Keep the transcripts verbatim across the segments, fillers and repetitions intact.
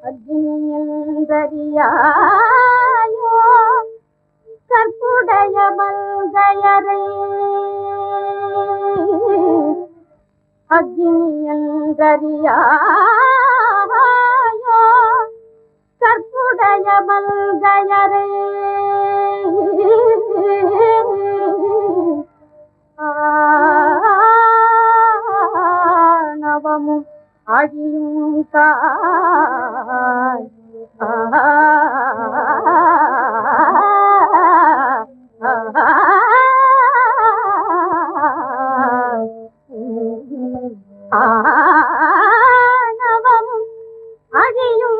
அக்னியந்தரியாயோ கற்புடைய மல்கையரை அக்னியந்தரியாயோ கற்புடைய மல்கையரை ஆணவமும் அழியும் காய் ஆணவமும் அழியும்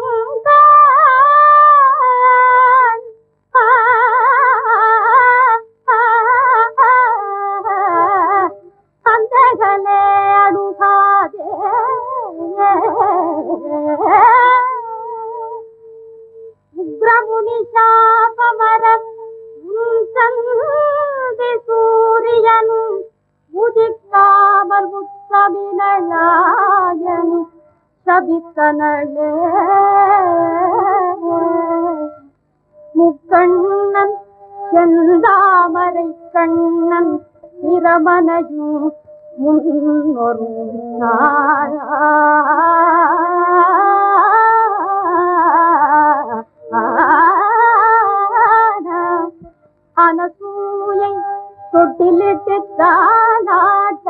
உக்ரமுனி சாபமரம் உன்சந்தி சூரியனும் உதிக்காமல் உத்தமிழாயனு சபித்தனளே முக்கண்ணன் செந்தாமரை கண்ணன் பிரமனையும் முன்னொரு நாள் அனசூயை தொட்டிலிட்டு தாளாட்ட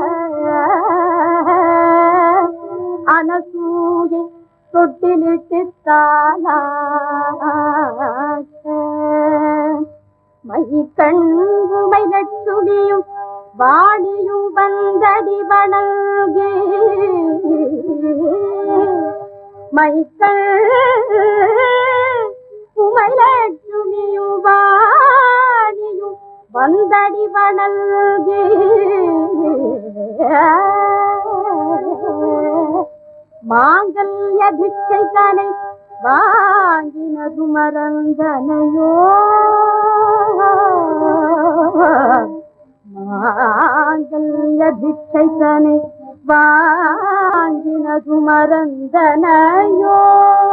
அனசூயை தொட்டிலிட்டு தாளாட்ட மை கண்புமை லட்சுமியும் வாணியும் வந்தடி வணங்கி மைக்கள் உமை லட்சுமியும் வாணியும் வந்தடி வணங்கி மாங்கல்ய பிட்சை தனை வாங்கினது மறந்தனையோ மாங்கல்ய பிட்சை தனை வாங்கினது மறந்தனையோ